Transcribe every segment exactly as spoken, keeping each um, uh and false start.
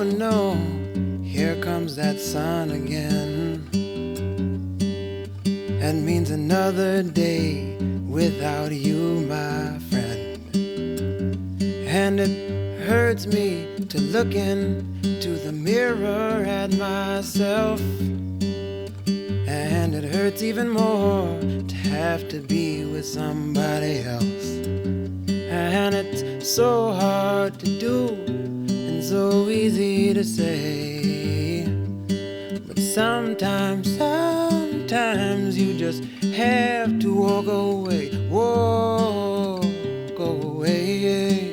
no, here comes that sun again. That means another day without you, my friend. And it hurts me to look into the mirror at myself. And it hurts even more to have to be with somebody else. And it's so hard to do and so easy to say. But sometimes, sometimes you just have to walk away, walk away.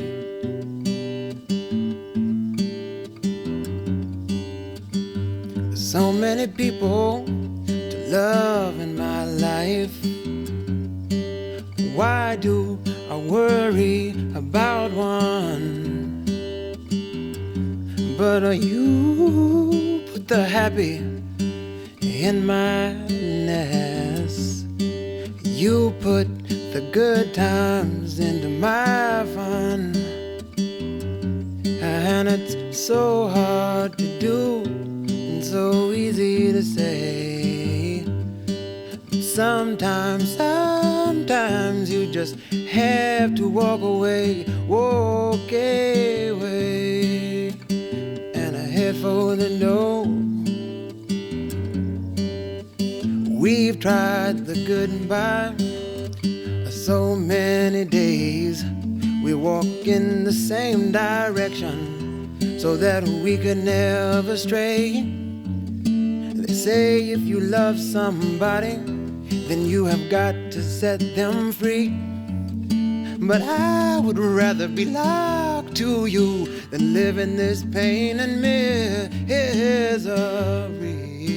There's so many people to love in my life. Why do I worry about one? But are you put the happy in my nest. You put the good times into my fun. And it's so hard to do and so easy to say. But sometimes, sometimes you just have to walk away, walk away, and I head for the door. We've tried the goodbye so many days. We walk in the same direction so that we could never stray. They say if you love somebody, then you have got to set them free. But I would rather be locked to you than live in this pain and misery.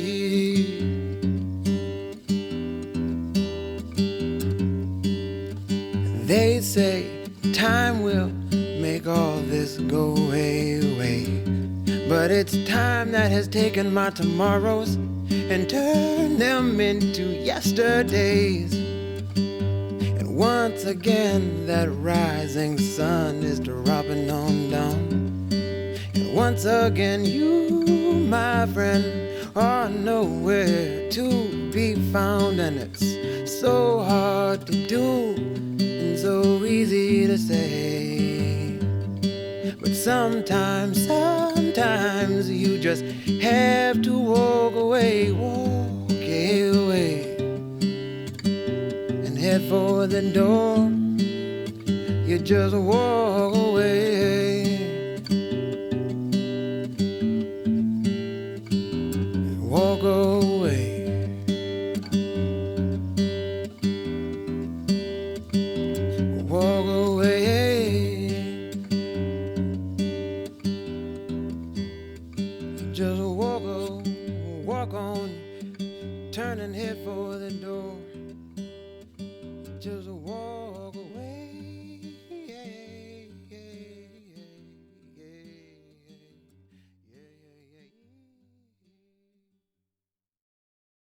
They say time will make all this go away, but it's time that has taken my tomorrows and turned them into yesterdays. And once again that rising sun is dropping on down. And once again you, my friend, are nowhere to be found. And it's so hard to do, so easy to say. But sometimes, sometimes you just have to walk away, walk away, and head for the door. You just walk away.